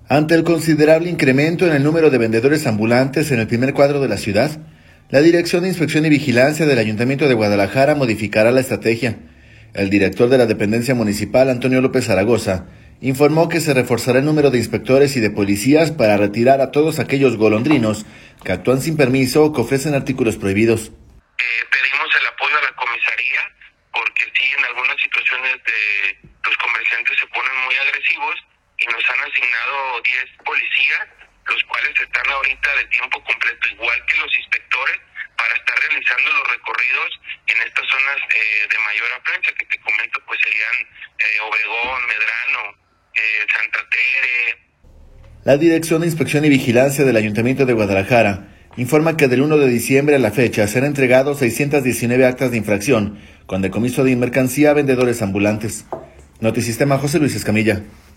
Ante el considerable incremento en el número de vendedores ambulantes en el primer cuadro de la ciudad, la Dirección de Inspección y Vigilancia del Ayuntamiento de Guadalajara modificará la estrategia. El director de la dependencia municipal, Antonio López Zaragoza, informó que se reforzará el número de inspectores y de policías para retirar a todos aquellos golondrinos que actúan sin permiso o que ofrecen artículos prohibidos. Pedimos el apoyo a la comisaría porque sí, en algunas situaciones los comerciantes se ponen muy agresivos y nos han asignado 10 policías, los cuales están ahorita de tiempo completo, igual que los inspectores, para estar realizando los recorridos en estas zonas de mayor afluencia, que te comento, pues serían Obregón, Medrano, Santa Tere. La Dirección de Inspección y Vigilancia del Ayuntamiento de Guadalajara informa que del 1 de diciembre a la fecha se han entregado 619 actas de infracción con decomiso de mercancía a vendedores ambulantes. Notisistema, José Luis Escamilla.